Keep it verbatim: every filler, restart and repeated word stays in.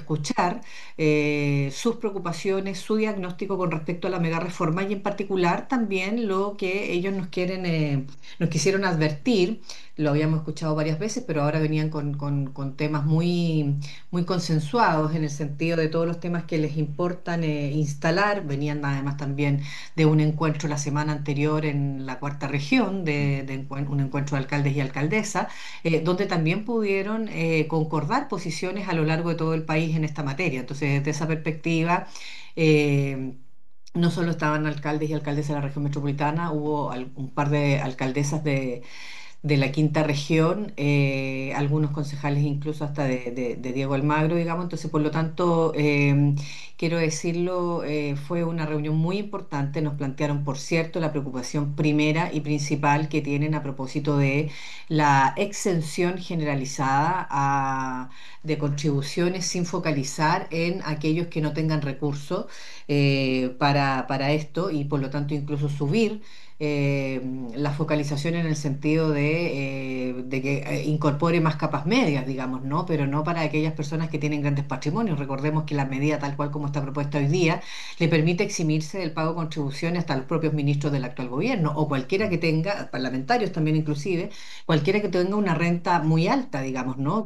escuchar eh, sus preocupaciones, su diagnóstico con respecto a la mega reforma y en particular también lo que ellos nos quieren, eh, nos quisieron advertir. Lo habíamos escuchado varias veces, pero ahora venían con, con- con temas muy, muy consensuados en el sentido de todos los temas que les importan eh, instalar. Venían además también de un encuentro la semana anterior en la cuarta región, de, de encuen- un encuentro de alcaldes y alcaldesas, eh, donde también pudieron eh, concordar posiciones a lo largo de todo el país en esta materia. Entonces, desde esa perspectiva, eh, no solo estaban alcaldes y alcaldesas de la región metropolitana, hubo al- un par de alcaldesas de de la quinta región, eh, algunos concejales incluso hasta de, de- de Diego Almagro, digamos. Entonces, por lo tanto, eh, quiero decirlo, eh, fue una reunión muy importante. Nos plantearon, por cierto, la preocupación primera y principal que tienen a propósito de la exención generalizada a- de contribuciones sin focalizar en aquellos que no tengan recursos eh, para, para esto y por lo tanto incluso subir eh, la focalización en el sentido de, eh, de que eh, incorpore más capas medias, digamos, ¿no? Pero no para aquellas personas que tienen grandes patrimonios. Recordemos que la medida tal cual como está propuesta hoy día le permite eximirse del pago de contribuciones hasta los propios ministros del actual gobierno o cualquiera que tenga, parlamentarios también inclusive, cualquiera que tenga una renta muy alta, digamos, ¿no?